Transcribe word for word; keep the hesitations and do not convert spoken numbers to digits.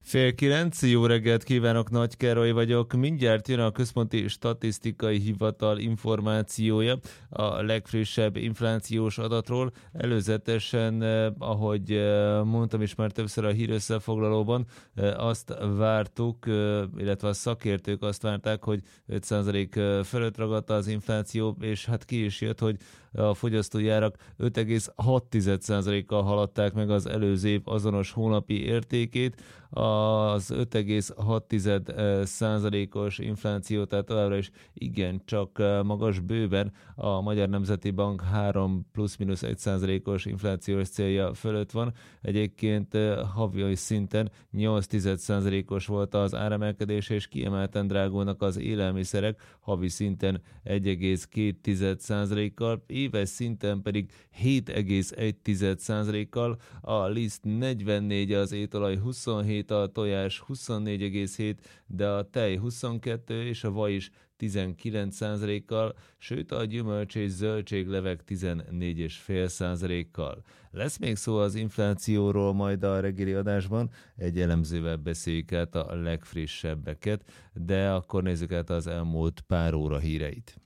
Fél kilenc, jó reggelt kívánok, Nagy Károly vagyok. Mindjárt jön a Központi Statisztikai Hivatal információja a legfrissebb inflációs adatról. Előzetesen, eh, ahogy eh, mondtam is már többször a hírösszefoglalóban, eh, azt vártuk, eh, illetve a szakértők azt várták, hogy öt százalék fölött ragadta az infláció, és hát ki is jött, hogy a fogyasztói árak öt egész hat százalékkal haladták meg az előző év azonos hónapi értékét. Az öt egész hat százalékos infláció, tehát továbbra is igen, csak magas bőven a Magyar Nemzeti Bank három plusz-minusz egy százalékos inflációs célja fölött van. Egyébként havi szinten nyolc százalékos volt az áremelkedés, és kiemelten drágulnak az élelmiszerek, havi szinten egy egész két százalékkal, éves szinten pedig hét egész egy százalékkal, a liszt negyvennégy, az étolaj huszonhét, a tojás huszonnégy egész hét, de a tej huszonkettő és a vaj is tizenkilenc százalékkal, sőt a gyümölcs és zöldséglevek tizennégy egész öt százalékkal. Lesz még szó az inflációról majd a reggeli adásban, egy elemzővel beszéljük át a legfrissebbeket, de akkor nézzük át az elmúlt pár óra híreit.